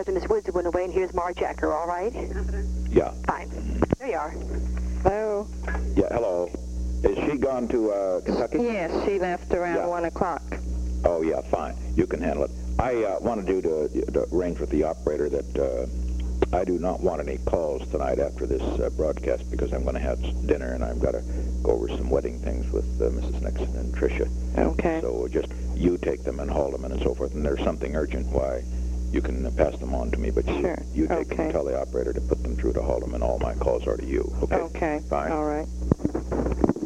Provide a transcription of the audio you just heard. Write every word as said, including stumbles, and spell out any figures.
in his woods and went away, and here's Mar Jacker, all right? Yeah. Fine. There you are. Hello? Yeah, hello. Is she gone to uh, Kentucky? Yes, she left around Yeah. one o'clock. Oh, yeah, fine. You can handle it. I uh, wanted you to, to arrange with the operator that uh, I do not want any calls tonight after this uh, broadcast because I'm going to have dinner and I've got to go over some wedding things with uh, Missus Nixon and Tricia. Okay. So just you take them and haul them and so forth. And there's something urgent, why you can uh, pass them on to me, but you, Sure. you take them Okay. and tell the operator to put them through to haul them, and all my calls are to you. Okay? Okay. Fine. All right.